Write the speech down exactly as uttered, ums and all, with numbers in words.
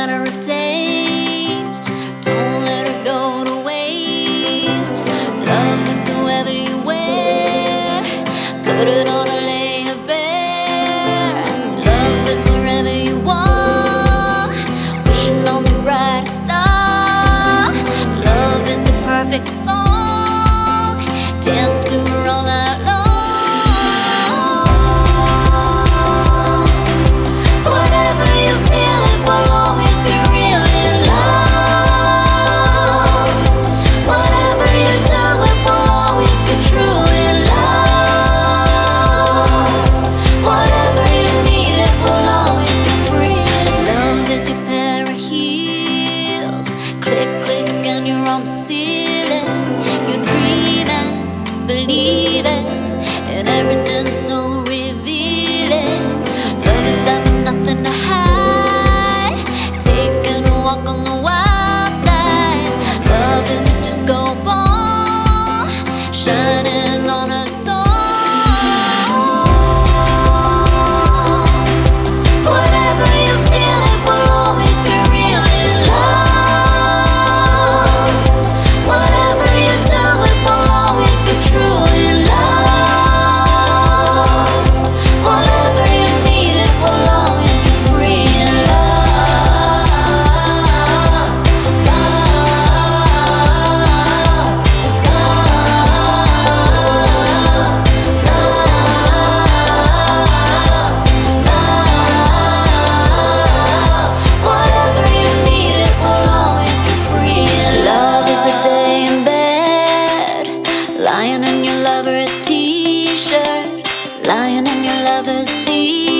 matter of taste. Don't let her go to waste. Love is whoever you wear. Put it on and lay her bare. Love is wherever you are. Wishing on the brightest star. Love is a perfect song. Dance to her all night long. Click, click, and you're on the ceiling. You dream it, believe it, and everything's so revealing. Love is having nothing to hide, taking a walk on the wild side. Love is a disco ball, shining on a song. Whatever you feel, it will always be real in love. Lying in your lover's t-shirt, lying in your lover's t-shirt.